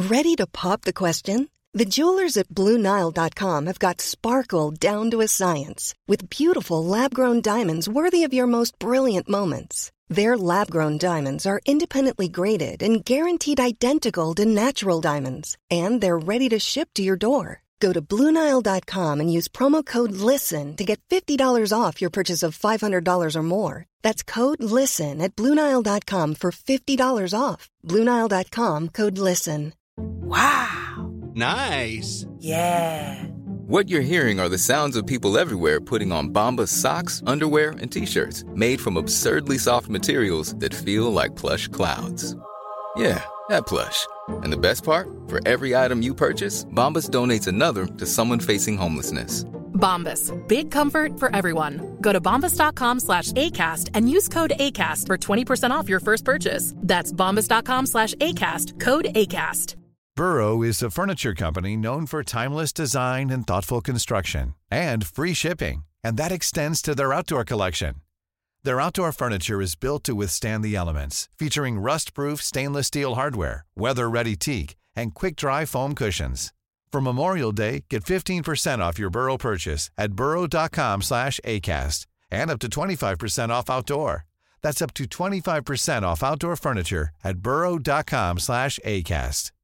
Ready to pop the question? The jewelers at BlueNile.com have got sparkle down to a science with beautiful lab-grown diamonds worthy of your most brilliant moments. Their lab-grown diamonds are independently graded and guaranteed identical to natural diamonds, and they're ready to ship to your door. Go to BlueNile.com and use promo code LISTEN to get $50 off your purchase of $500 or more. That's code LISTEN at BlueNile.com for $50 off. BlueNile.com, code LISTEN. Wow. Nice. Yeah. What you're hearing are the sounds of people everywhere putting on Bombas socks, underwear, and T-shirts made from absurdly soft materials that feel like plush clouds. Yeah, that plush. And the best part? For every item you purchase, Bombas donates another to someone facing homelessness. Bombas. Big comfort for everyone. Go to bombas.com/ACAST and use code ACAST for 20% off your first purchase. That's bombas.com/ACAST. Code ACAST. Burrow is a furniture company known for timeless design and thoughtful construction and free shipping, and that extends to their outdoor collection. Their outdoor furniture is built to withstand the elements, featuring rust-proof stainless steel hardware, weather-ready teak, and quick-dry foam cushions. For Memorial Day, get 15% off your Burrow purchase at burrow.com/ACAST and up to 25% off outdoor. That's up to 25% off outdoor furniture at burrow.com/ACAST.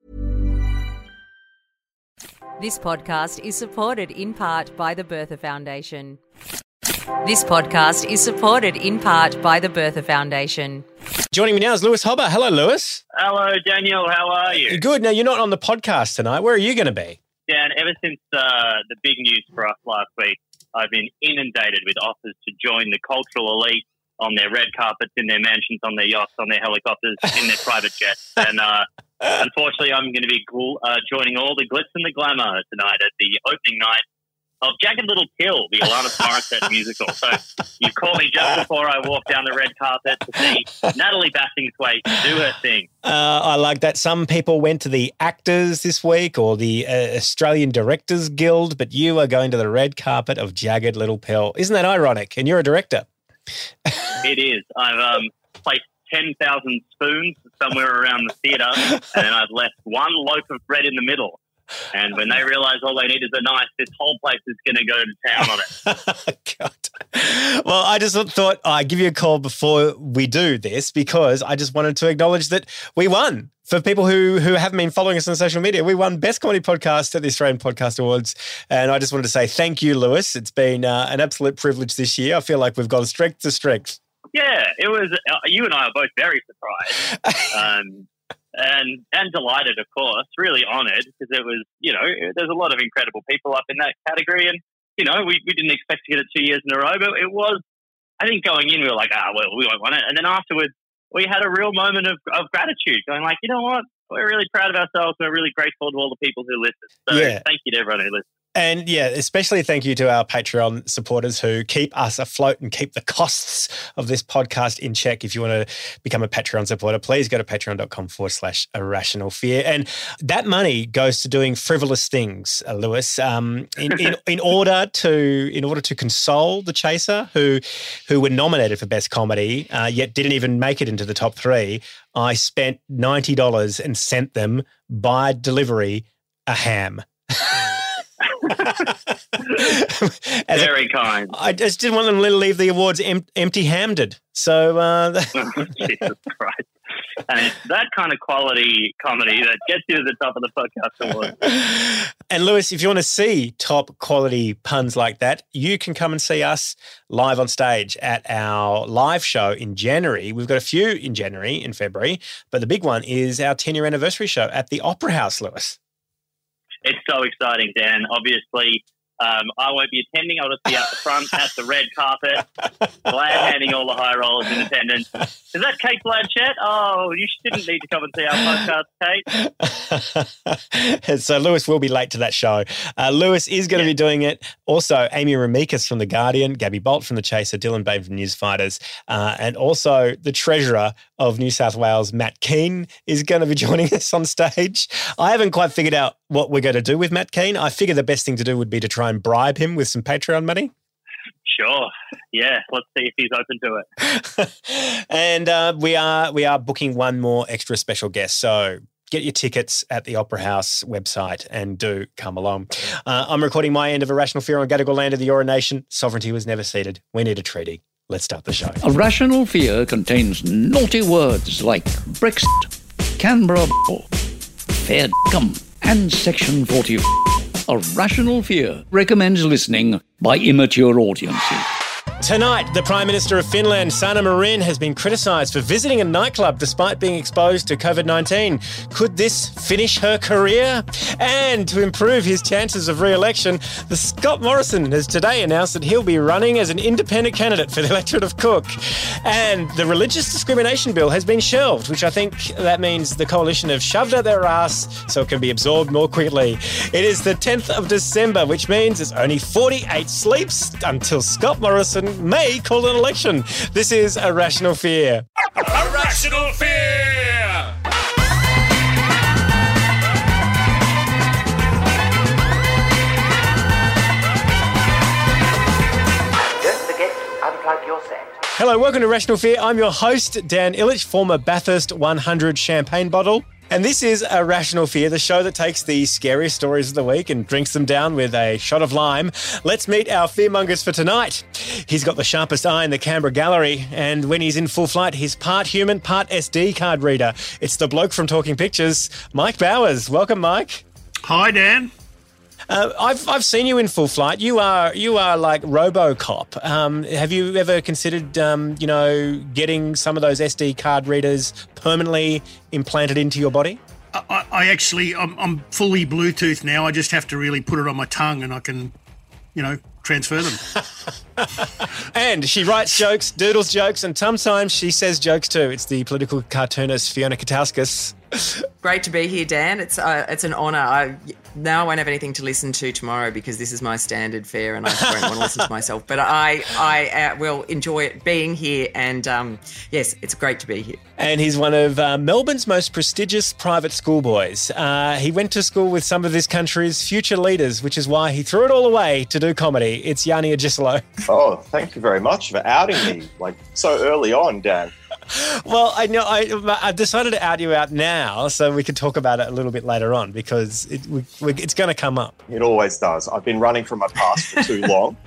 This podcast is supported in part by the Bertha Foundation. This podcast is supported in part by the Bertha Foundation. Joining me now is Lewis Hobber. Hello, Lewis. Hello, Daniel. How are you? Good. Now, you're not on the podcast tonight. Where are you going to be? Dan, ever since the big news for us last week, I've been inundated with offers to join the cultural elite on their red carpets, in their mansions, on their yachts, on their helicopters, in their private jets. And unfortunately, I'm going to be joining all the glitz and the glamour tonight at the opening night of Jagged Little Pill, the Alanis Morissette musical. So you called me just before I walked down the red carpet to see Natalie Bassingthwaite do her thing. I like that. Some people went to the actors this week or the Australian Directors Guild, but you are going to the red carpet of Jagged Little Pill. Isn't that ironic? And you're a director. It is. I've placed 10,000 spoons somewhere around the theatre, and then I've left one loaf of bread in the middle. And when they realise all they need is a knife, this whole place is going to go to town on it. God. Well, I just thought I'd give you a call before we do this because I just wanted to acknowledge that we won. For people who haven't been following us on social media, we won Best Comedy Podcast at the Australian Podcast Awards. And I just wanted to say thank you, Lewis. It's been an absolute privilege this year. I feel like we've gone strength to strength. Yeah, it was. You and I are both very surprised. And delighted, of course, really honoured because it was, there's a lot of incredible people up in that category. And, we didn't expect to get it 2 years in a row, but it was, I think going in, we were like, we won't want it. And then afterwards, we had a real moment of gratitude going like, you know what, we're really proud of ourselves. We're really grateful to all the people who listened. So Thank you to everyone who listened. And especially thank you to our Patreon supporters who keep us afloat and keep the costs of this podcast in check. If you want to become a Patreon supporter, please go to patreon.com/irrationalfear. And that money goes to doing frivolous things, Lewis, in order to console the Chaser who were nominated for Best Comedy, yet didn't even make it into the top 3. I spent $90 and sent them by delivery a ham. Very kind. I just didn't want them to leave the awards empty-handed. So, Jesus Christ. And it's that kind of quality comedy that gets you to the top of the podcast award. And Lewis, if you want to see top quality puns like that, you can come and see us live on stage at our live show in January. We've got a few in January and February, but the big one is our 10-year anniversary show at the Opera House, Lewis. It's so exciting, Dan. Obviously, I won't be attending. I'll just be out the front at the red carpet, glad handing all the high rollers in attendance. Is that Kate Blanchett? Oh, you didn't need to come and see our podcast, Kate. So Lewis will be late to that show. Lewis is going to be doing it. Also, Amy Ramikas from The Guardian, Gabby Bolt from The Chaser, Dylan Bain from Newsfighters, and also the treasurer of New South Wales, Matt Keane, is going to be joining us on stage. I haven't quite figured out what we're going to do with Matt Keane. I figure the best thing to do would be to try and bribe him with some Patreon money. Sure. Yeah, let's see if he's open to it. And we are booking one more extra special guest. So get your tickets at the Opera House website and do come along. I'm recording my end of Irrational Fear on Gadigal land of the Eora Nation. Sovereignty was never ceded. We need a treaty. Let's start the show. Irrational Fear contains naughty words like Brexit, Canberra, fair d***um, and Section 40. Irrational Fear recommends listening by immature audiences. Tonight, the Prime Minister of Finland, Sanna Marin, has been criticised for visiting a nightclub despite being exposed to COVID-19. Could this finish her career? And to improve his chances of re-election, the Scott Morrison has today announced that he'll be running as an independent candidate for the electorate of Cook. And the religious discrimination bill has been shelved, which I think that means the coalition have shoved out their ass so it can be absorbed more quickly. It is the 10th of December, which means there's only 48 sleeps until Scott Morrison may call an election. This is Irrational Fear. Irrational Fear! Don't forget to unplug your set. Hello, welcome to Irrational Fear. I'm your host, Dan Illich, former Bathurst 100 champagne bottle. And this is Irrational Fear, the show that takes the scariest stories of the week and drinks them down with a shot of lime. Let's meet our fearmongers for tonight. He's got the sharpest eye in the Canberra gallery, and when he's in full flight, he's part human, part SD card reader. It's the bloke from Talking Pictures, Mike Bowers. Welcome, Mike. Hi, Dan. I've seen you in full flight. You are like RoboCop. Have you ever considered, getting some of those SD card readers permanently implanted into your body? I'm fully Bluetooth now. I just have to really put it on my tongue, and I can, transfer them. And she writes jokes, doodles jokes, and sometimes she says jokes too. It's the political cartoonist Fiona Katauskas. Great to be here, Dan. It's an honour. Now I won't have anything to listen to tomorrow because this is my standard fare and I won't want to listen to myself. But I will enjoy it being here, and yes, it's great to be here. And he's one of Melbourne's most prestigious private schoolboys. He went to school with some of this country's future leaders, which is why he threw it all away to do comedy. It's Yanni Agisolo. Oh, thank you very much for outing me so early on, Dan. Well, I know I decided to out you out now so we could talk about it a little bit later on because it's going to come up. It always does. I've been running from my past for too long.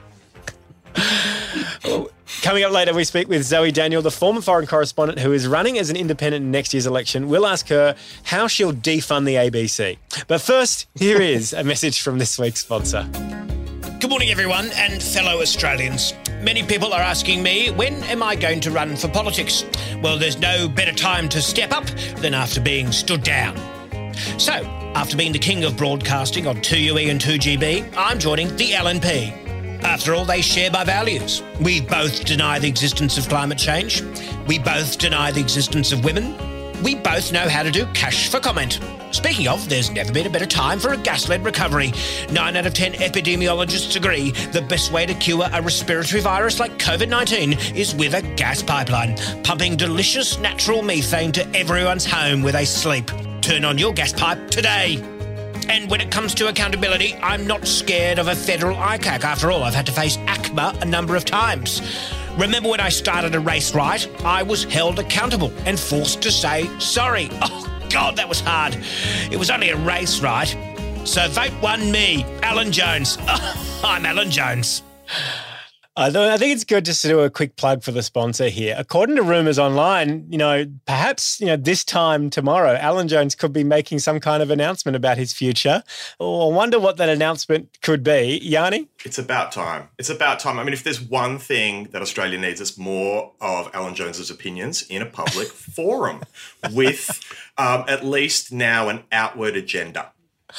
Coming up later, we speak with Zoe Daniel, the former foreign correspondent who is running as an independent in next year's election. We'll ask her how she'll defund the ABC. But first, here is a message from this week's sponsor. Good morning, everyone, and fellow Australians. Many people are asking me, when am I going to run for politics? Well, there's no better time to step up than after being stood down. So, after being the king of broadcasting on 2UE and 2GB, I'm joining the LNP. After all, they share my values. We both deny the existence of climate change. We both deny the existence of women. We both know how to do cash for comment. Speaking of, there's never been a better time for a gas-led recovery. 9 out of 10 epidemiologists agree the best way to cure a respiratory virus like COVID-19 is with a gas pipeline, pumping delicious natural methane to everyone's home where they sleep. Turn on your gas pipe today. And when it comes to accountability, I'm not scared of a federal ICAC. After all, I've had to face ACMA a number of times. Remember when I started a race right? I was held accountable and forced to say sorry. Oh, God, that was hard. It was only a race, right? So vote 1 me, Alan Jones. Oh, I'm Alan Jones. I think it's good just to do a quick plug for the sponsor here. According to rumours online, perhaps, this time tomorrow, Alan Jones could be making some kind of announcement about his future. Oh, I wonder what that announcement could be. Yanni? It's about time. It's about time. I mean, if there's one thing that Australia needs, it's more of Alan Jones's opinions in a public forum with at least now an outward agenda.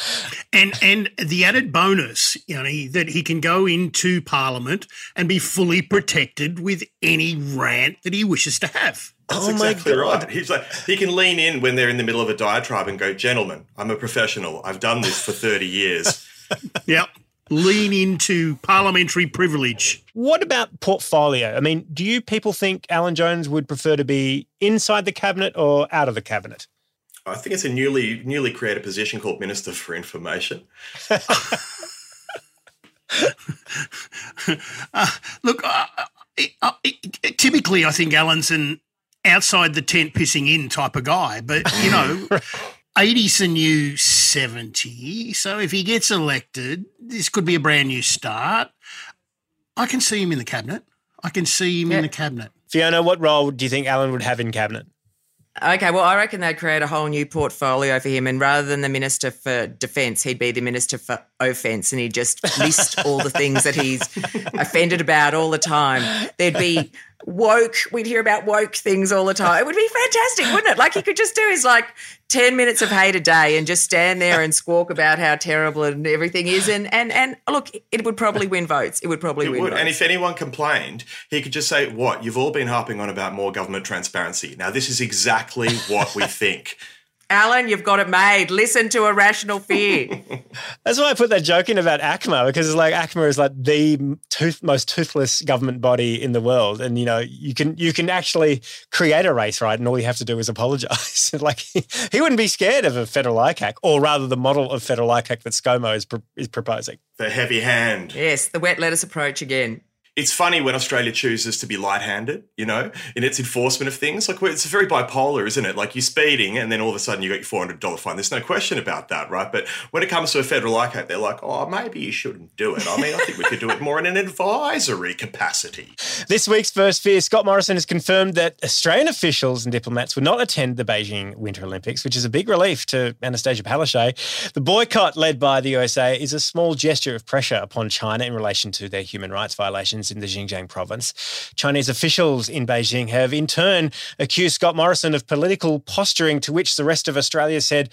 And the added bonus, that he can go into Parliament and be fully protected with any rant that he wishes to have. That's exactly right. He can lean in when they're in the middle of a diatribe and go, "Gentlemen, I'm a professional. I've done this for 30 years." Yep. Lean into parliamentary privilege. What about portfolio? I mean, do you people think Alan Jones would prefer to be inside the cabinet or out of the cabinet? I think it's a newly created position called Minister for Information. Look, typically I think Alan's an outside the tent pissing in type of guy, but, 80's the new 70, so if he gets elected, this could be a brand new start. I can see him in the cabinet. Fiona, what role do you think Alan would have in cabinet? Okay, well, I reckon they'd create a whole new portfolio for him, and rather than the Minister for Defence, he'd be the Minister for Offence, and he'd just list all the things that he's offended about all the time. There'd be woke, we'd hear about woke things all the time. It would be fantastic, wouldn't it? Like he could just do his 10 minutes of hate a day and just stand there and squawk about how terrible and everything is. And look, it would probably win votes. It would probably win votes. And if anyone complained, he could just say, what, you've all been harping on about more government transparency. Now, this is exactly what we think. Alan, you've got it made. Listen to a rational fear. That's why I put that joke in about ACMA, because it's like ACMA is like the most toothless government body in the world. And, you can actually create a race, right? And all you have to do is apologise. Like he wouldn't be scared of a federal ICAC, or rather the model of federal ICAC that ScoMo is proposing. The heavy hand. Yes, the wet lettuce approach again. It's funny when Australia chooses to be light-handed, in its enforcement of things. Like, it's very bipolar, isn't it? Like, you're speeding and then all of a sudden you got your $400 fine. There's no question about that, right? But when it comes to a federal ICAC, they're like, oh, maybe you shouldn't do it. I mean, I think we could do it more in an advisory capacity. This week's First Fear, Scott Morrison has confirmed that Australian officials and diplomats would not attend the Beijing Winter Olympics, which is a big relief to Anastasia Palaszczuk. The boycott led by the USA is a small gesture of pressure upon China in relation to their human rights violations in the Xinjiang province. Chinese officials in Beijing have in turn accused Scott Morrison of political posturing, to which the rest of Australia said,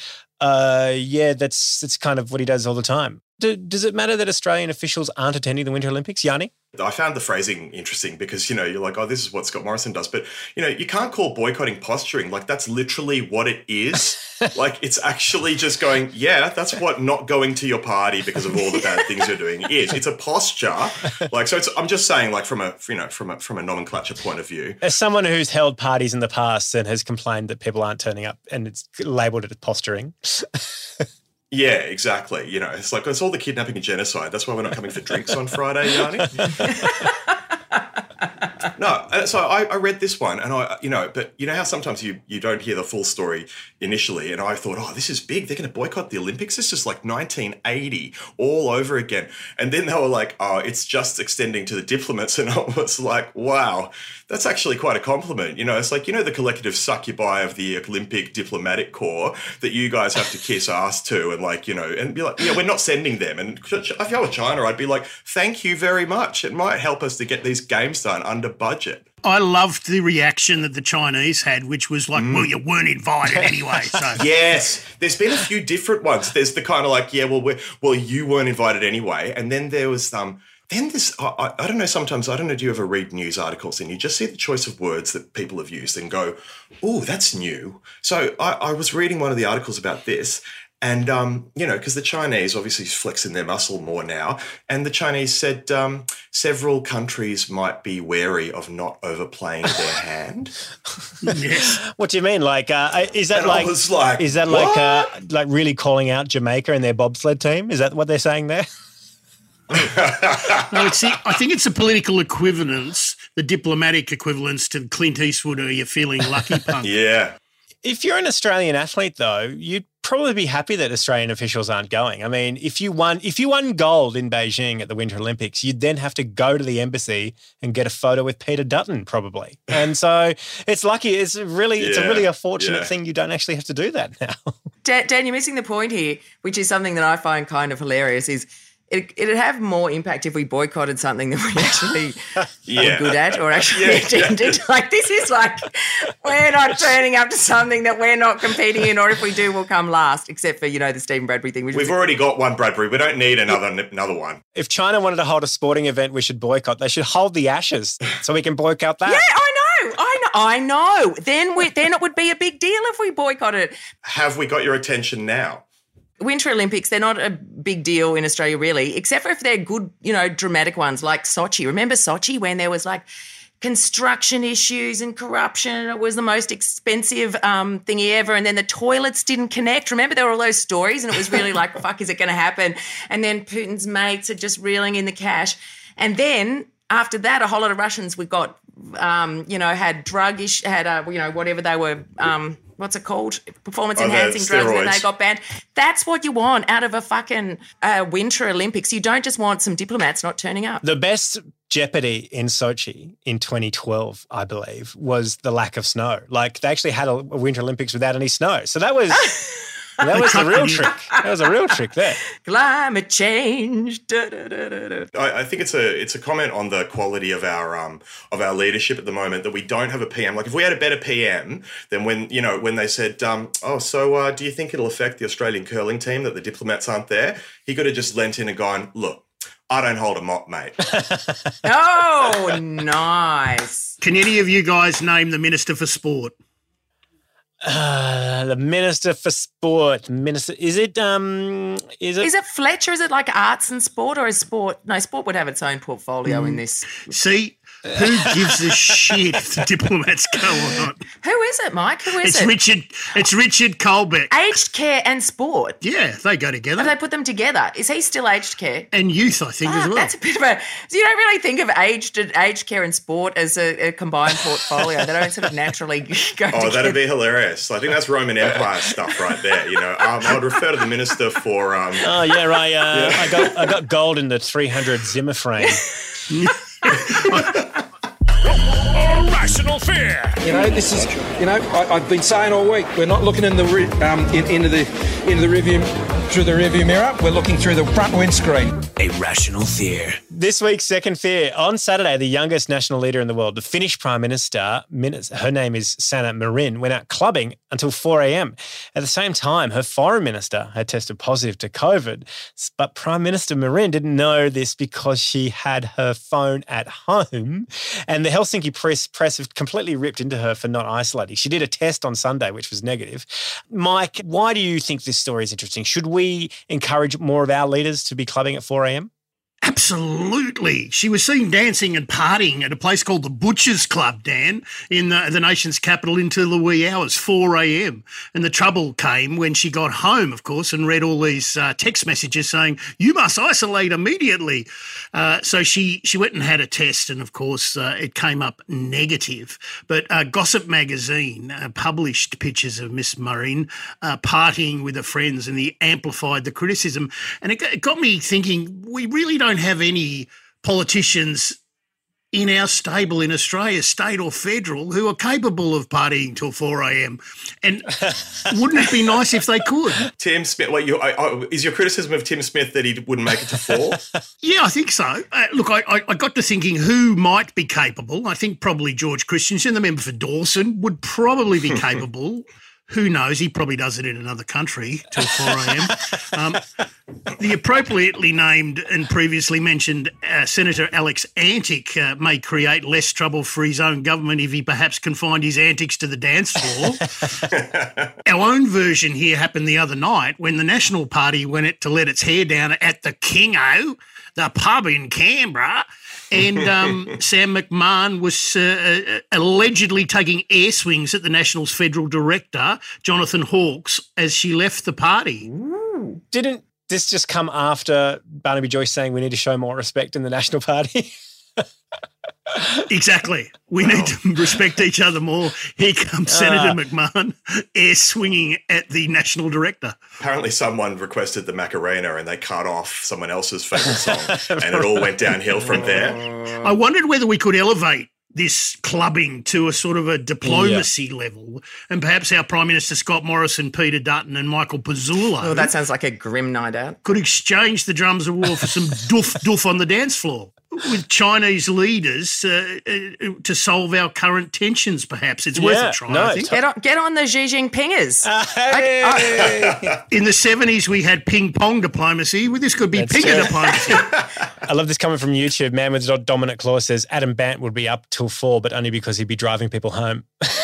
that's kind of what he does all the time. Does it matter that Australian officials aren't attending the Winter Olympics, Yanni? I found the phrasing interesting because, you're like, oh, this is what Scott Morrison does. But, you can't call boycotting posturing. Like, that's literally what it is. Like, it's actually just going, yeah, that's what not going to your party because of all the bad things you're doing is. It's a posture. Like, so I'm just saying, like, from a nomenclature point of view. As someone who's held parties in the past and has complained that people aren't turning up and it's labelled it as posturing. Yeah, exactly. It's like, it's all the kidnapping and genocide. That's why we're not coming for drinks on Friday, Yanni. No, so I read this one and but you know how sometimes you don't hear the full story initially, and I thought, oh, this is big. They're going to boycott the Olympics. This is like 1980 all over again. And then they were like, oh, it's just extending to the diplomats. And I was like, wow, that's actually quite a compliment. It's like, the collective succubi of the Olympic diplomatic corps that you guys have to kiss ass to and and be like, yeah, we're not sending them. And if I were China, I'd be like, thank you very much. It might help us to get these games done under budget. I loved the reaction that the Chinese had, which was like, well, you weren't invited anyway. So yes, there's been a few different ones. There's the kind of like, yeah, well, you weren't invited anyway. And then there was then this, I don't know, sometimes, I don't know, do you ever read news articles and you just see the choice of words that people have used and go, oh, that's new. So I was reading one of the articles about this. And, because the Chinese obviously flexing their muscle more now. And the Chinese said several countries might be wary of not overplaying their hand. Yes. What do you mean? Like, is that and like really calling out Jamaica and their bobsled team? Is that what they're saying there? No, I think it's a political equivalence, the diplomatic equivalence to Clint Eastwood, Are You Feeling Lucky Punk? Yeah. If you're an Australian athlete, though, you'd probably be happy that Australian officials aren't going. I mean, if you won gold in Beijing at the Winter Olympics, you'd then have to go to the embassy and get a photo with Peter Dutton, probably. And so it's lucky. It's really a fortunate thing you don't actually have to do that now. Dan, you're missing the point here, which is something that I find kind of hilarious, is it'd have more impact if we boycotted something that we actually are good at or actually attended. Like, this is like, we're not turning up to something that we're not competing in, or if we do, we'll come last, except for, the Stephen Bradbury thing. We've already got one Bradbury. We don't need another one. If China wanted to hold a sporting event we should boycott, they should hold the Ashes so we can boycott that. Yeah, I know. Then it would be a big deal if we boycotted it. Have we got your attention now? Winter Olympics, they're not a big deal in Australia really, except for if they're good, dramatic ones like Sochi. Remember Sochi when there was like construction issues and corruption and it was the most expensive thingy ever, and then the toilets didn't connect? Remember there were all those stories and it was really like, fuck, is it going to happen? And then Putin's mates are just reeling in the cash. And then after that, a whole lot of Russians, we got had drug issue, whatever they were, what's it called? Performance-enhancing drugs, and then they got banned. That's what you want out of a fucking Winter Olympics. You don't just want some diplomats not turning up. The best jeopardy in Sochi in 2012, I believe, was the lack of snow. Like, they actually had a Winter Olympics without any snow. So that was... That was the real trick. That was a real trick there. Climate change. I think it's a comment on the quality of our leadership at the moment that we don't have a PM. Like, if we had a better PM, then when they said, do you think it'll affect the Australian curling team that the diplomats aren't there? He could have just leant in and gone, look, I don't hold a mop, mate. Oh, nice. Can any of you guys name the Minister for Sport? The Minister for Sport. Is it Fletcher? Is it like arts and sport, or is sport? No, sport would have its own portfolio in this. See, who gives a shit if the diplomats go or not? Who is it, Mike? Who is it? It's Richard Colbeck. Aged care and sport. Yeah, they go together. Have they put them together? Is he still aged care? And youth, I think, as well. That's a bit of a... So you don't really think of aged care and sport as a combined portfolio. They don't sort of naturally go together. Oh, that'd be hilarious. I think that's Roman Empire stuff right there. I would refer to the minister for... Oh, yeah, right. I got gold in the 300 Zimmer frame. Rational fear. This is. I've been saying all week, we're not looking into the review through the rearview mirror. We're looking through the front windscreen. A rational fear. This week's second fear. On Saturday, the youngest national leader in the world, the Finnish Prime Minister, her name is Sanna Marin, went out clubbing until 4 a.m. At the same time, her foreign minister had tested positive to COVID, but Prime Minister Marin didn't know this because she had her phone at home, and the Helsinki press have completely ripped into her for not isolating. She did a test on Sunday, which was negative. Mike, why do you think this story is interesting? Should we encourage more of our leaders to be clubbing at 4 a.m? Absolutely. She was seen dancing and partying at a place called the Butchers Club, Dan, in the nation's capital until the wee hours, 4 a.m. And the trouble came when she got home, of course, and read all these text messages saying, you must isolate immediately. So she went and had a test, and, of course, it came up negative. But Gossip Magazine published pictures of Miss Marin partying with her friends, and they amplified the criticism. And it got me thinking, we really don't have any politicians in our stable in Australia, state or federal, who are capable of partying till 4 a.m. And wouldn't it be nice if they could? Tim Smith, is your criticism of Tim Smith that he wouldn't make it to 4? Yeah, I think so. Look, I got to thinking who might be capable. I think probably George Christensen, the member for Dawson, would probably be capable. Who knows? He probably does it in another country till 4 a.m. The appropriately named and previously mentioned Senator Alex Antic may create less trouble for his own government if he perhaps confined his antics to the dance floor. Our own version here happened the other night when the National Party went to let its hair down at the Kingo, the pub in Canberra. And Sam McMahon was allegedly taking air swings at the National's federal director, Jonathan Hawkes, as she left the party. Ooh. Didn't this just come after Barnaby Joyce saying we need to show more respect in the National Party? Exactly. We need to respect each other more. Here comes Senator McMahon air swinging at the National Director. Apparently someone requested the Macarena and they cut off someone else's favourite song and it all went downhill from there. I wondered whether we could elevate this clubbing to a sort of a diplomacy level, and perhaps our Prime Minister Scott Morrison, Peter Dutton and Michael Pizzullo... Oh, that sounds like a grim night out. ...could exchange the drums of war for some doof on the dance floor with Chinese leaders to solve our current tensions, perhaps. It's worth a try, I think. Get on the Xi Jinpingers. In the 70s, we had ping-pong diplomacy. Well, this could be pinger diplomacy. I love this comment from YouTube. Man with Dominant Claw says, Adam Bant would be up till 4, but only because he'd be driving people home.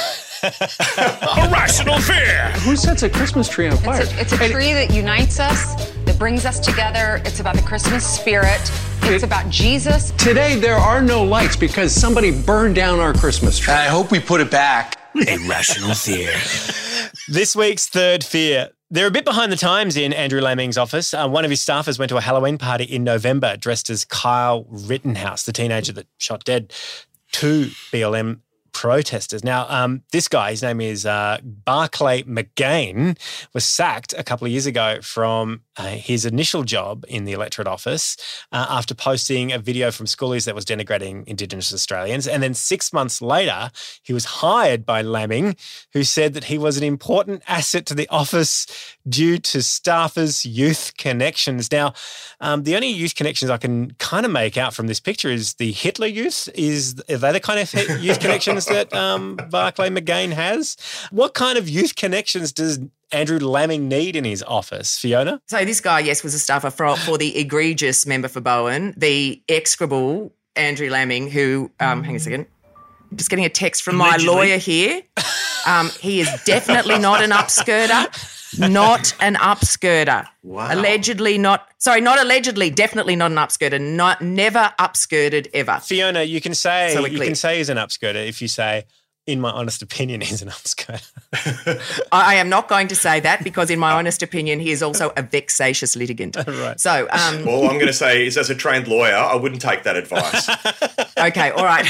A rational fear. Who sets a Christmas tree on fire? It's a tree that unites us, that brings us together. It's about the Christmas spirit. It's about Jesus. Today, there are no lights because somebody burned down our Christmas tree. I hope we put it back. A rational fear. This week's third fear. They're a bit behind the times in Andrew Laming's office. One of his staffers went to a Halloween party in November dressed as Kyle Rittenhouse, the teenager that shot dead two BLM protesters. Now, this guy, his name is Barclay McGain, was sacked a couple of years ago from his initial job in the electorate office after posting a video from schoolies that was denigrating Indigenous Australians. And then 6 months later, he was hired by Laming, who said that he was an important asset to the office due to staffers' youth connections. Now, the only youth connections I can kind of make out from this picture is the Hitler youth. Are they the kind of youth connections that Barclay McGain has? What kind of youth connections does Andrew Laming need in his office, Fiona? So this guy, yes, was a staffer for the egregious member for Bowen, the execrable Andrew Laming, who, hang on a second, I'm just getting a text from my lawyer here. He is definitely not an upskirter. Not an upskirter. Wow. Allegedly not. Sorry, not allegedly. Definitely not an upskirter. Never upskirted ever. Fiona, you can say he's an upskirter if you say, in my honest opinion, he's an upskirter. I am not going to say that because, in my honest opinion, he is also a vexatious litigant. Right. So, all I'm going to say is, as a trained lawyer, I wouldn't take that advice. Okay, all right.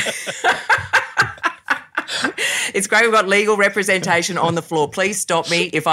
It's great we've got legal representation on the floor. Please stop me if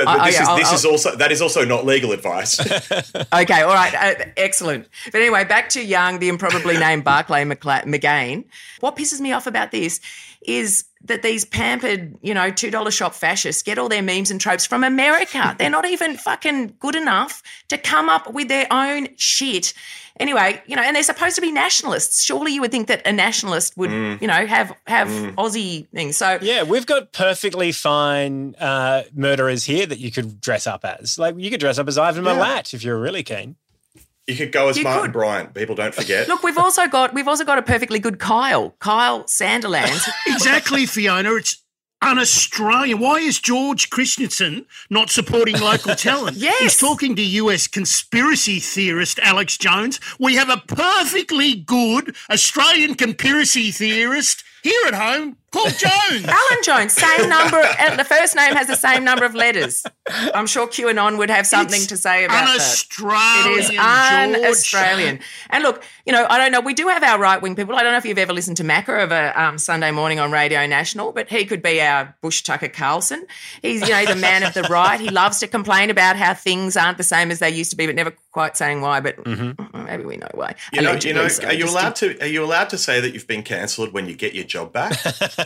that is also not legal advice. Okay, all right, excellent. But anyway, back to young, the improbably named Barclay McGain. What pisses me off about this is that these pampered, $2 shop fascists get all their memes and tropes from America. They're not even fucking good enough to come up with their own shit. Anyway, and they're supposed to be nationalists. Surely you would think that a nationalist would, have Aussie things. So yeah, we've got perfectly fine murderers here that you could dress up as. Like, you could dress up as Ivan Milat if you're really keen. You could go as Martin Bryant. People don't forget. Look, we've also got a perfectly good Kyle Sanderlands. Exactly, Fiona. It's un-Australian. Why is George Christensen not supporting local talent? Yes. He's talking to US conspiracy theorist Alex Jones. We have a perfectly good Australian conspiracy theorist here at home called Jones. Alan Jones, same number. The first name has the same number of letters. I'm sure QAnon would have something to say about un-Australian, that. It is un-Australian. And look, I don't know. We do have our right-wing people. I don't know if you've ever listened to Macca of a Sunday morning on Radio National, but he could be our Bush Tucker Carlson. He's, the man of the right. He loves to complain about how things aren't the same as they used to be, but never quite saying why. But maybe we know why. Are you allowed to say that you've been cancelled when you get your job back?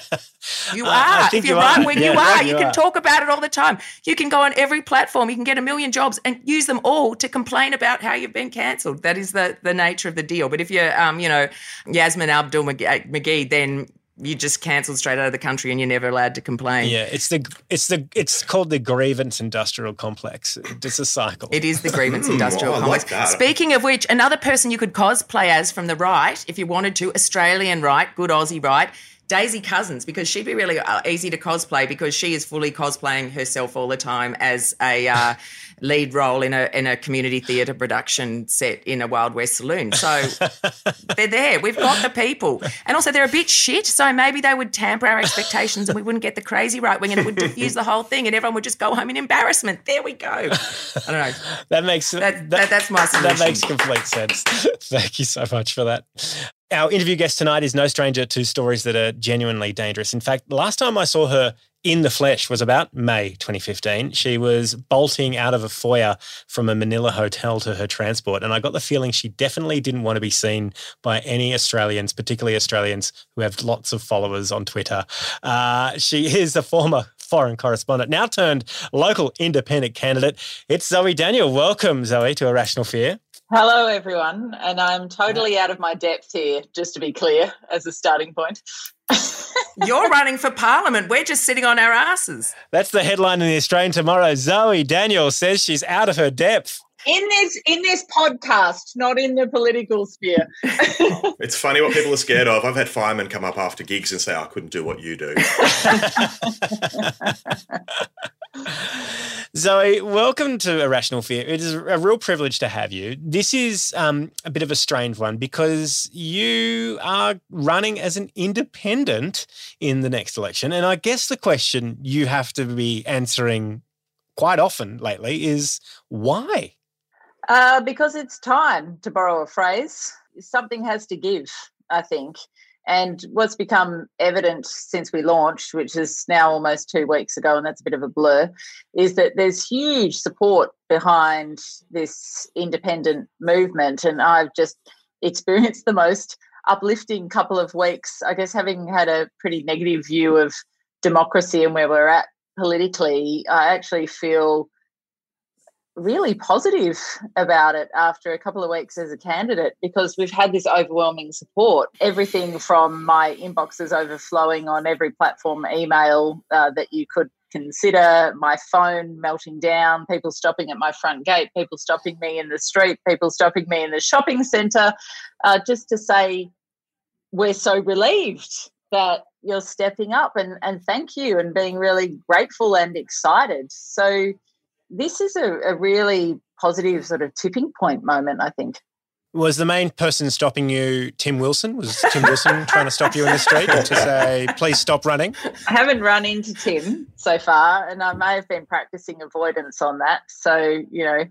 You are. If you're right wing, you are. You can are. talk about it all the time. You can go on every platform. You can get 1 million jobs and use them all to complain about how you've been cancelled. That is the nature of the deal. But if you're, Yasmin Abdul McGee, then you're just cancelled straight out of the country and you're never allowed to complain. Yeah, it's called the grievance industrial complex. It's a cycle. It is the grievance industrial complex. Like that. Speaking of which, another person you could cosplay as from the right, if you wanted to, Australian right, good Aussie right, Daisy Cousins, because she'd be really easy to cosplay because she is fully cosplaying herself all the time as a lead role in a community theatre production set in a Wild West saloon. So they're there. We've got the people. And also they're a bit shit, so maybe they would tamper our expectations and we wouldn't get the crazy right wing and it would diffuse the whole thing and everyone would just go home in embarrassment. There we go. I don't know. That's my solution. That makes complete sense. Thank you so much for that. Our interview guest tonight is no stranger to stories that are genuinely dangerous. In fact, last time I saw her in the flesh was about May 2015. She was bolting out of a foyer from a Manila hotel to her transport, and I got the feeling she definitely didn't want to be seen by any Australians, particularly Australians who have lots of followers on Twitter. She is a former foreign correspondent, now turned local independent candidate. It's Zoe Daniel. Welcome, Zoe, to Irrational Fear. Hello, everyone. And I'm totally out of my depth here, just to be clear, as a starting point. You're running for Parliament. We're just sitting on our asses. That's the headline in the Australian tomorrow. Zoe Daniel says she's out of her depth. In this podcast, not in the political sphere. It's funny what people are scared of. I've had firemen come up after gigs and say, I couldn't do what you do. Zoe, welcome to Irrational Fear. It is a real privilege to have you. This is a bit of a strange one because you are running as an independent in the next election. And I guess the question you have to be answering quite often lately is why? Because it's time, to borrow a phrase. Something has to give, I think. And what's become evident since we launched, which is now almost 2 weeks ago, and that's a bit of a blur, is that there's huge support behind this independent movement. And I've just experienced the most uplifting couple of weeks, I guess, having had a pretty negative view of democracy and where we're at politically. I actually feel really positive about it after a couple of weeks as a candidate, because we've had this overwhelming support. Everything from my inboxes overflowing on every platform, email that you could consider, my phone melting down, people stopping at my front gate, people stopping me in the street, people stopping me in the shopping centre, just to say we're so relieved that you're stepping up and thank you, and being really grateful and excited. So this is a really positive sort of tipping point moment, I think. Was the main person stopping you Tim Wilson? Was Tim Wilson trying to stop you in the street to say, please stop running? I haven't run into Tim so far, and I may have been practicing avoidance on that. So,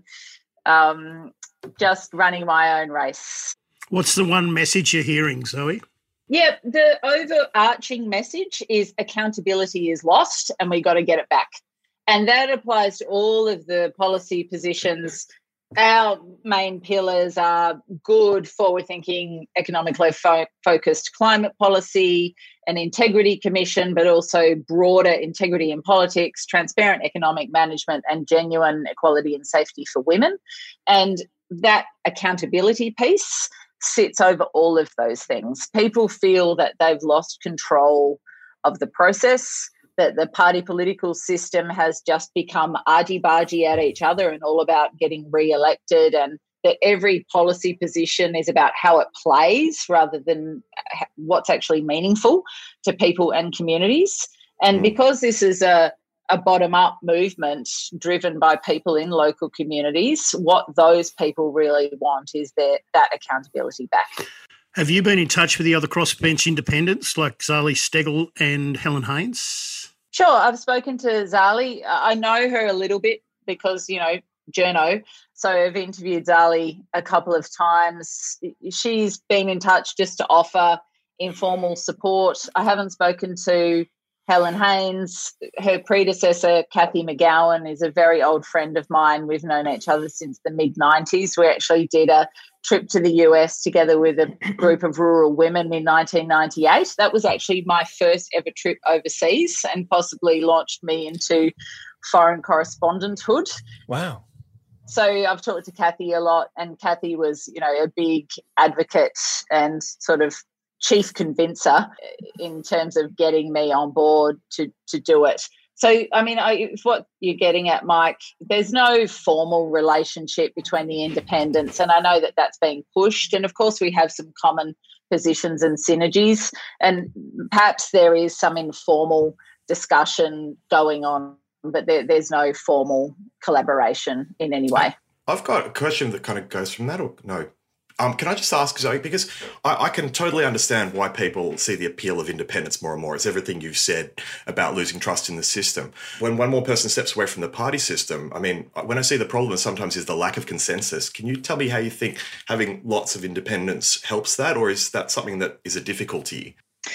just running my own race. What's the one message you're hearing, Zoe? Yeah, the overarching message is accountability is lost and we got to get it back. And that applies to all of the policy positions. Our main pillars are good, forward-thinking, economically focused climate policy, an integrity commission, but also broader integrity in politics, transparent economic management, and genuine equality and safety for women. And that accountability piece sits over all of those things. People feel that they've lost control of the process, that the party political system has just become argy-bargy at each other and all about getting re-elected, and that every policy position is about how it plays rather than what's actually meaningful to people and communities. And because this is a bottom-up movement driven by people in local communities, what those people really want is that accountability back. Have you been in touch with the other crossbench independents like Zali Steggall and Helen Haines? Sure, I've spoken to Zali. I know her a little bit because, journo. So I've interviewed Zali a couple of times. She's been in touch just to offer informal support. I haven't spoken to Helen Haines. Her predecessor, Cathy McGowan, is a very old friend of mine. We've known each other since the mid-90s. We actually did a trip to the US together with a group of rural women in 1998. That was actually my first ever trip overseas and possibly launched me into foreign correspondenthood. Wow. So I've talked to Cathy a lot, and Cathy was, a big advocate and sort of chief convincer in terms of getting me on board to do it. So, if what you're getting at, Mike, there's no formal relationship between the independents, and I know that that's being pushed. And, of course, we have some common positions and synergies, and perhaps there is some informal discussion going on, but there's no formal collaboration in any way. I've got a question that kind of goes from that, or no? Can I just ask, Zoe, because I can totally understand why people see the appeal of independence more and more. It's everything you've said about losing trust in the system. When one more person steps away from the party system, when I see the problem sometimes is the lack of consensus. Can you tell me how you think having lots of independence helps that, or is that something that is a difficulty?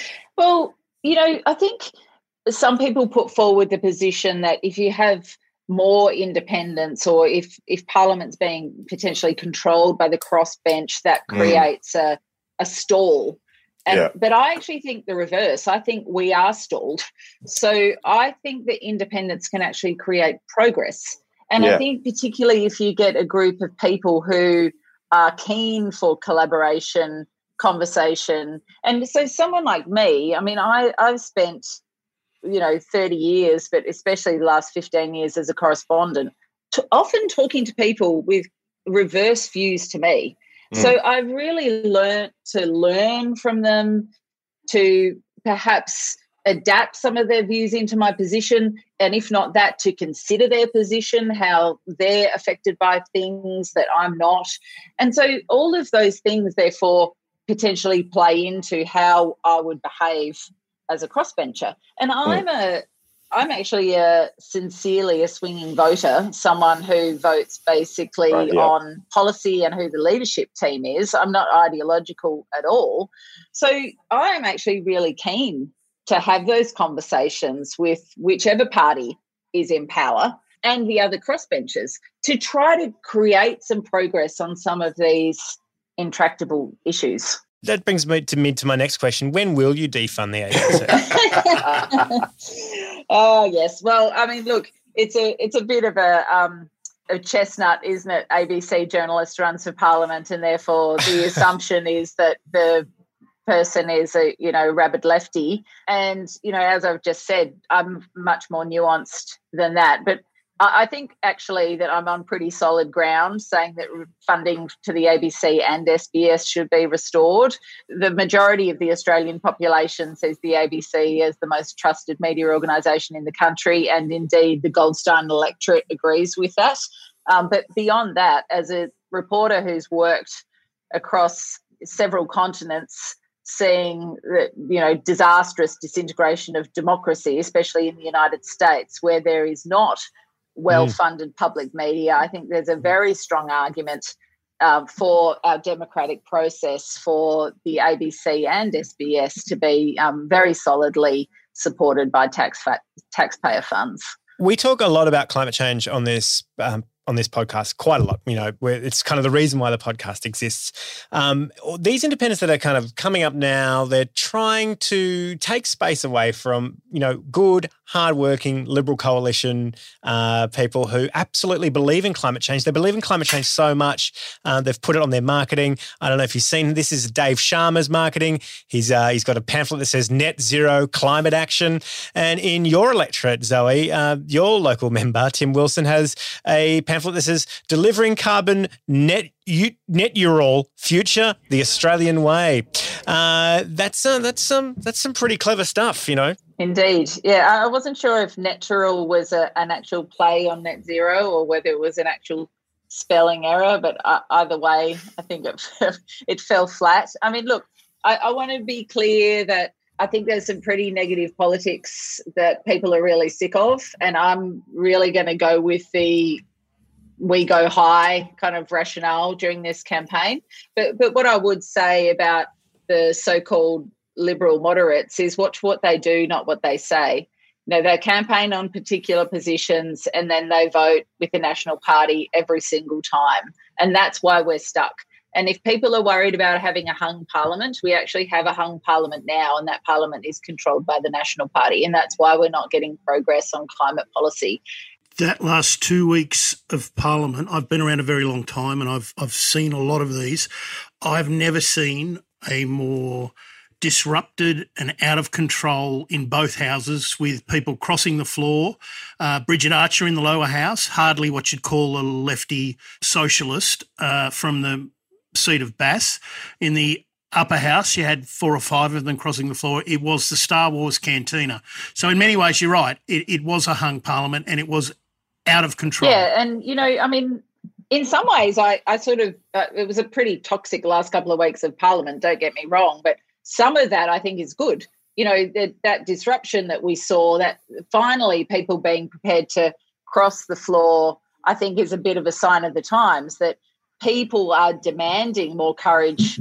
Well, I think some people put forward the position that if you have more independence, or if Parliament's being potentially controlled by the crossbench, that creates a stall. But I actually think the reverse. I think we are stalled. So I think that independence can actually create progress. And I think particularly if you get a group of people who are keen for collaboration, conversation. And so someone like me, I've spent 30 years, but especially the last 15 years as a correspondent, often talking to people with reverse views to me. So I've really learnt to learn from them, to perhaps adapt some of their views into my position, and if not that, to consider their position, how they're affected by things that I'm not. And so all of those things, therefore, potentially play into how I would behave as a crossbencher. And I'm actually sincerely a swinging voter, someone who votes basically on policy and who the leadership team is. I'm not ideological at all. So I am actually really keen to have those conversations with whichever party is in power and the other crossbenchers to try to create some progress on some of these intractable issues. That brings me to my next question. When will you defund the ABC? Oh, yes. Well, I mean, look, it's a bit of a chestnut, isn't it? ABC journalist runs for Parliament, and therefore the assumption is that the person is a rabid lefty. And as I've just said, I'm much more nuanced than that. But I think actually that I'm on pretty solid ground saying that funding to the ABC and SBS should be restored. The majority of the Australian population sees the ABC as the most trusted media organisation in the country, and indeed the Goldstein electorate agrees with that. But beyond that, as a reporter who's worked across several continents, seeing the disastrous disintegration of democracy, especially in the United States, where there is not well-funded public media, I think there's a very strong argument for our democratic process for the ABC and SBS to be very solidly supported by taxpayer funds. We talk a lot about climate change on this podcast, quite a lot, where it's kind of the reason why the podcast exists. These independents that are kind of coming up now, they're trying to take space away from, good, hardworking Liberal coalition people who absolutely believe in climate change. They believe in climate change so much, they've put it on their marketing. I don't know if you've seen, this is Dave Sharma's marketing. He's got a pamphlet that says Net Zero Climate Action. And in your electorate, Zoe, your local member, Tim Wilson, has a pamphlet that says Delivering Carbon Net Ural Future the Australian Way. That's some pretty clever stuff, Indeed. Yeah, I wasn't sure if natural was an actual play on net zero or whether it was an actual spelling error, but either way, I think it fell flat. I mean, look, I want to be clear that I think there's some pretty negative politics that people are really sick of, and I'm really going to go with the we go high kind of rationale during this campaign. But what I would say about the so-called Liberal moderates is watch what they do, not what they say. They campaign on particular positions and then they vote with the National Party every single time. And that's why we're stuck. And if people are worried about having a hung parliament, we actually have a hung parliament now, and that parliament is controlled by the National Party. And that's why we're not getting progress on climate policy. That last 2 weeks of Parliament, I've been around a very long time and I've seen a lot of these. I've never seen a more disrupted and out of control in both houses, with people crossing the floor. Bridget Archer in the lower house, hardly what you'd call a lefty socialist from the seat of Bass. In the upper house, you had 4 or 5 of them crossing the floor. It was the Star Wars cantina. So in many ways, you're right. It was a hung parliament and it was out of control. Yeah, and, I mean, in some ways, I sort of it was a pretty toxic last couple of weeks of Parliament, don't get me wrong, but some of that I think is good. That disruption that we saw, that finally people being prepared to cross the floor, I think is a bit of a sign of the times that people are demanding more courage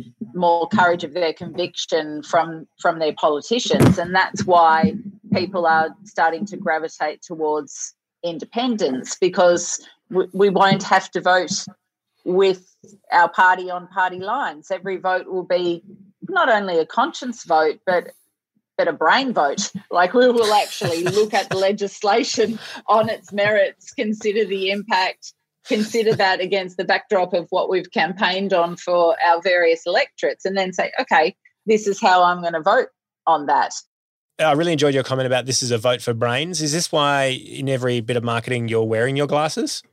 of their conviction from their politicians, and that's why people are starting to gravitate towards independence, because we won't have to vote with our party on party lines. Every vote will be not only a conscience vote, but a brain vote. Like, we will actually look at the legislation on its merits, consider the impact, consider that against the backdrop of what we've campaigned on for our various electorates, and then say, okay, this is how I'm going to vote on that. I really enjoyed your comment about this is a vote for brains. Is this why in every bit of marketing you're wearing your glasses?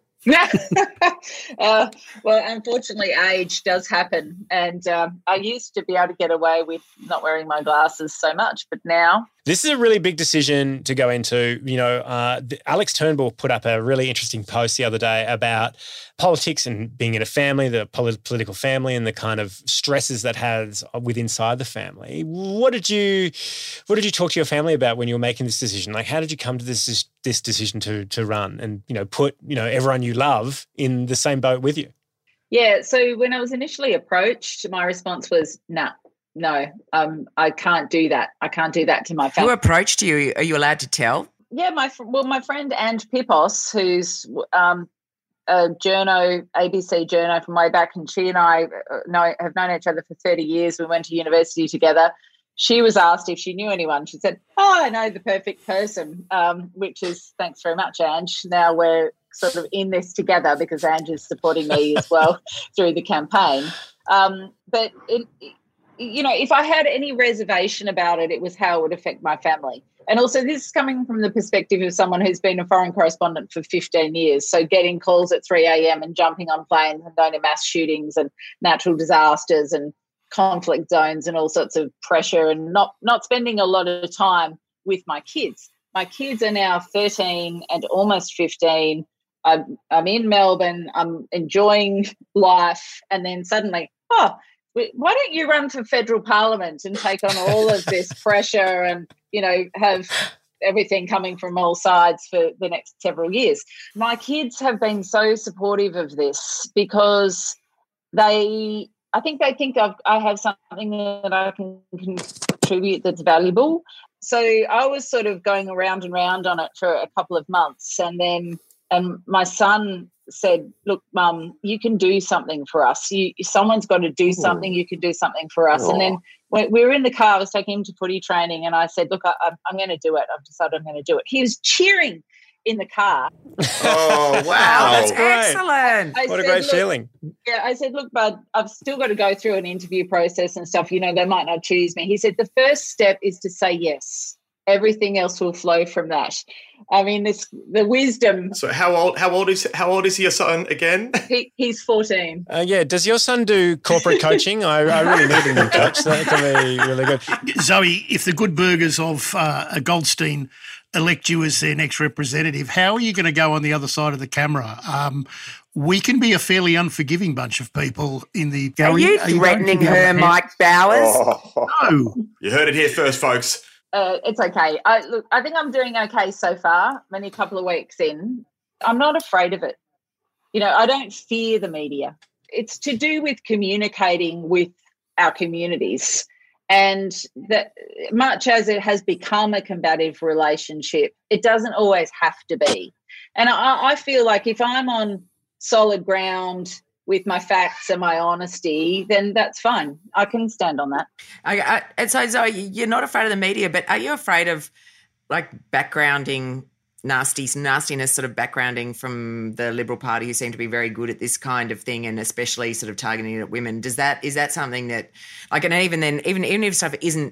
Well, unfortunately, age does happen. And I used to be able to get away with not wearing my glasses so much, but now... This is a really big decision to go into. Alex Turnbull put up a really interesting post the other day about politics and being in a family, the political family, and the kind of stresses that has inside the family. What did you talk to your family about when you were making this decision? Like, how did you come to this decision to run and put everyone you love in the same boat with you? Yeah. So when I was initially approached, my response was, No, I can't do that. I can't do that to my family. Who approached you? Are you allowed to tell? Yeah, my friend Ange Pipos, who's a journo, ABC journo from way back, and she and I have known each other for 30 years. We went to university together. She was asked if she knew anyone. She said, I know the perfect person, which is, thanks very much, Ange. Now we're sort of in this together because Ange is supporting me as well through the campaign. But if I had any reservation about it, it was how it would affect my family. And also this is coming from the perspective of someone who's been a foreign correspondent for 15 years. So getting calls at 3 a.m. and jumping on planes and going to mass shootings and natural disasters and conflict zones and all sorts of pressure, and not spending a lot of time with my kids. My kids are now 13 and almost 15. I'm in Melbourne. I'm enjoying life. And then suddenly, why don't you run for federal parliament and take on all of this pressure and, have everything coming from all sides for the next several years? My kids have been so supportive of this because I think they think I have something that I can contribute that's valuable. So I was sort of going around and round on it for a couple of months, and my son said, look, Mum, you can do something for us. Someone's got to do something. You can do something for us. And then when we were in the car, I was taking him to footy training, and I said, look, I'm going to do it. I've decided I'm going to do it. He was cheering in the car. Oh, wow. That's excellent. What a great feeling. Yeah, I said, look, bud, I've still got to go through an interview process and stuff. They might not choose me. He said, the first step is to say yes. Everything else will flow from that. I mean, the wisdom. So how old is your son again? He's 14. Yeah. Does your son do corporate coaching? I really need him to coach. That can be really good. Zoe, if the good burgers of Goldstein elect you as their next representative, how are you going to go on the other side of the camera? We can be a fairly unforgiving bunch of people in the... Are you threatening her, Mike Bowers? No. You heard it here first, folks. It's okay. I think I'm doing okay so far. I'm only a couple of weeks in. I'm not afraid of it. I don't fear the media. It's to do with communicating with our communities, and that much as it has become a combative relationship, it doesn't always have to be. And I feel like if I'm on solid ground with my facts and my honesty, then that's fine. I can stand on that. And so, Zoe, you're not afraid of the media, but are you afraid of backgrounding nastiness sort of backgrounding from the Liberal Party, who seem to be very good at this kind of thing, and especially sort of targeting it at women? Is that something that, and even if stuff isn't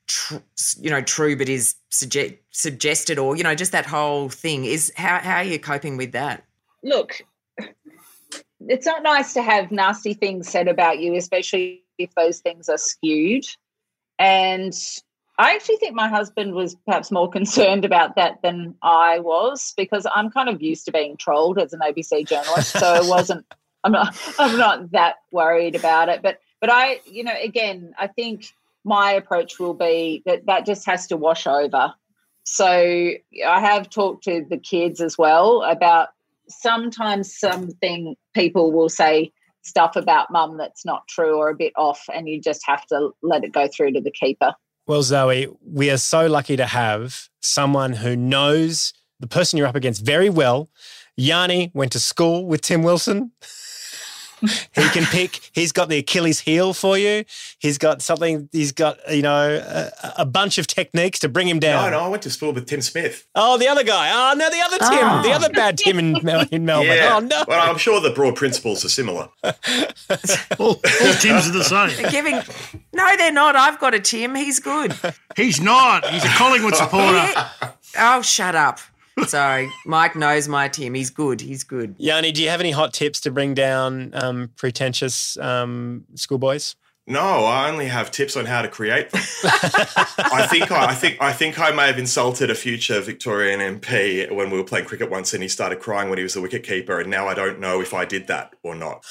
true, but is suggested, or just that whole thing, is how are you coping with that? Look, it's not nice to have nasty things said about you, especially if those things are skewed. And I actually think my husband was perhaps more concerned about that than I was, because I'm kind of used to being trolled as an ABC journalist, so I'm not that worried about it. But I, again, I think my approach will be that just has to wash over. So I have talked to the kids as well about sometimes people will say stuff about Mum that's not true or a bit off, and you just have to let it go through to the keeper. Well, Zoe, we are so lucky to have someone who knows the person you're up against very well. Yanni went to school with Tim Wilson. He can pick. He's got the Achilles heel for you. He's got something. He's got, a bunch of techniques to bring him down. No, I went to school with Tim Smith. Oh, the other guy. Oh, no, the other Tim. The other bad Tim in Melbourne. Yeah. Oh, no. Well, I'm sure the broad principles are similar. all Tims are the same. No, they're not. I've got a Tim. He's good. He's not. He's a Collingwood supporter. Oh, shut up. Sorry, Mike knows my Tim. He's good. Yanni, do you have any hot tips to bring down pretentious schoolboys? No, I only have tips on how to create them. I think I may have insulted a future Victorian MP when we were playing cricket once, and he started crying when he was the wicketkeeper, and now I don't know if I did that or not.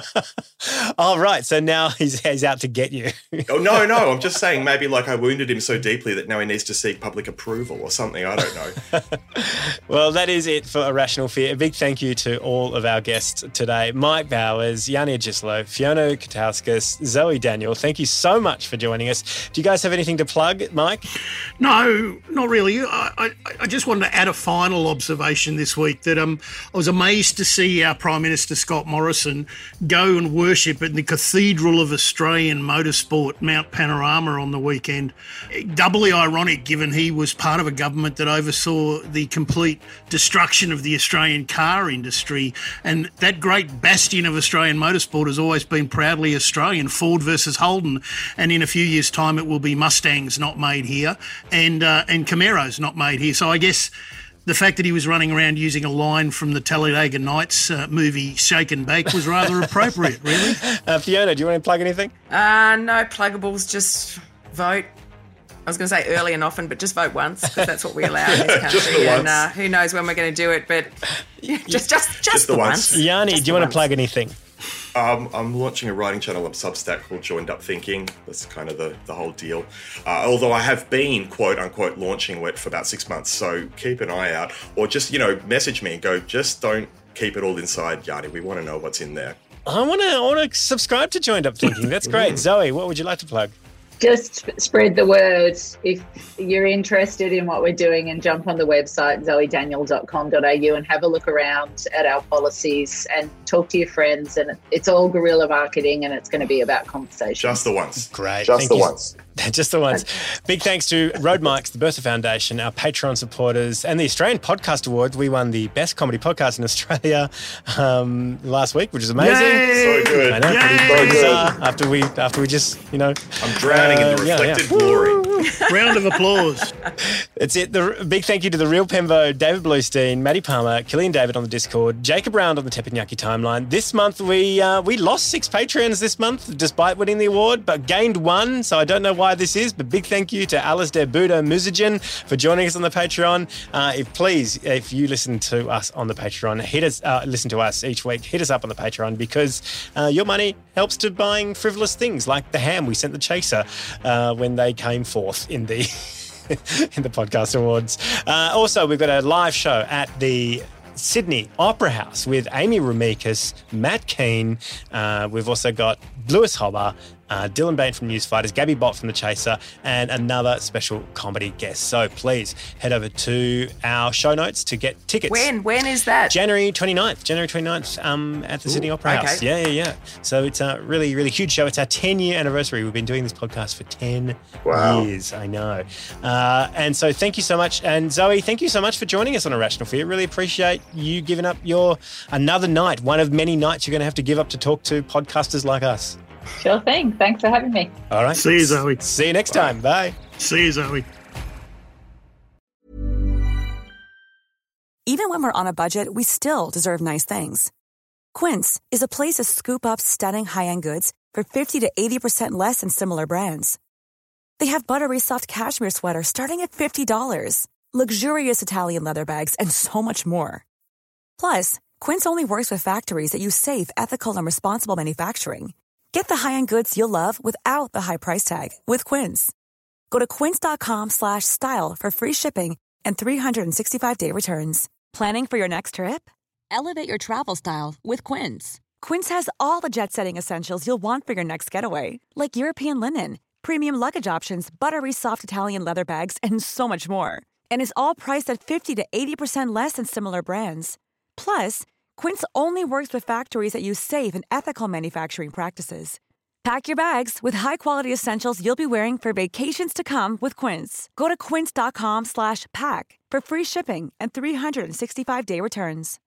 Oh, right. So now he's out to get you. Oh, no. I'm just saying maybe like I wounded him so deeply that now he needs to seek public approval or something. I don't know. Well, that is it for Irrational Fear. A big thank you to all of our guests today. Mike Bowers, Yanni Gislo, Fiona Katauskas, Zoe Daniel. Thank you so much for joining us. Do you guys have anything to plug, Mike? No, not really. I just wanted to add a final observation this week that I was amazed to see our Prime Minister Scott Morrison go and worship at the Cathedral of Australian Motorsport, Mount Panorama, on the weekend. Doubly ironic given he was part of a government that oversaw the complete destruction of the Australian car industry, and that great bastion of Australian motorsport has always been proudly Australian, Ford versus Holden, and in a few years' time it will be Mustangs not made here and Camaros not made here. So I guess the fact that he was running around using a line from the Talladega Nights movie Shake and Bake was rather appropriate, really. Fiona, do you want to plug anything? No pluggables, just vote. I was going to say early and often, but just vote once, because that's what we allow in this country. And who knows when we're going to do it, but just the once. Yanni, do you want to plug anything? I'm launching a writing channel on Substack called Joined Up Thinking. That's kind of the whole deal. Although I have been, quote unquote, launching it for about 6 months. So keep an eye out, or just, message me and go, just don't keep it all inside, Yanni. We want to know what's in there. I want to subscribe to Joined Up Thinking. That's great. Zoe, what would you like to plug? Just spread the word if you're interested in what we're doing, and jump on the website zoedaniel.com.au and have a look around at our policies and talk to your friends. And it's all guerrilla marketing, and it's going to be about conversation. Just the once. Great. Just the once. Just the ones. Big thanks to Road Mics, the Bertha Foundation, our Patreon supporters, and the Australian Podcast Awards. We won the best comedy podcast in Australia last week, which is amazing. Yay! So good. I know, pretty bizarre. After we just, I'm drowning in the reflected glory. Round of applause. That's it. The big thank you to the Real Pembo, David Bluestein, Maddie Palmer, Killian David on the Discord, Jacob Round on the Teppanyaki timeline. This month we lost 6 Patreons this month, despite winning the award, but gained 1. So I don't know why this is, but big thank you to Alistair Budo Muzajan for joining us on the Patreon. If you listen to us on the Patreon, listen to us each week, hit us up on the Patreon, because your money helps to buying frivolous things like the ham we sent the Chaser when they came forth in the in the podcast awards. Also, we've got a live show at the Sydney Opera House with Amy Ramikis, Matt Keane. We've also got Lewis Hobber, Dylan Bain from Newsfighters, Gabby Bott from The Chaser, and another special comedy guest. So please head over to our show notes to get tickets. When is that? January 29th at the Sydney Opera House. Yeah. So it's a really, really huge show. It's our 10-year anniversary. We've been doing this podcast for 10 years. I know. And so thank you so much. And Zoe, thank you so much for joining us on Irrational Fear. Really appreciate you giving up another night, one of many nights you're going to have to give up to talk to podcasters like us. Sure thing. Thanks for having me. All right. See you, Zoe. See you next time. Bye. See you, Zoe. Even when we're on a budget, we still deserve nice things. Quince is a place to scoop up stunning high-end goods for 50 to 80% less than similar brands. They have buttery soft cashmere sweaters starting at $50, luxurious Italian leather bags, and so much more. Plus, Quince only works with factories that use safe, ethical, and responsible manufacturing. Get the high-end goods you'll love without the high price tag with Quince. Go to quince.com/style for free shipping and 365-day returns. Planning for your next trip? Elevate your travel style with Quince. Quince has all the jet-setting essentials you'll want for your next getaway, like European linen, premium luggage options, buttery soft Italian leather bags, and so much more. And is all priced at 50 to 80% less than similar brands. Plus, Quince only works with factories that use safe and ethical manufacturing practices. Pack your bags with high-quality essentials you'll be wearing for vacations to come with Quince. Go to quince.com/pack for free shipping and 365-day returns.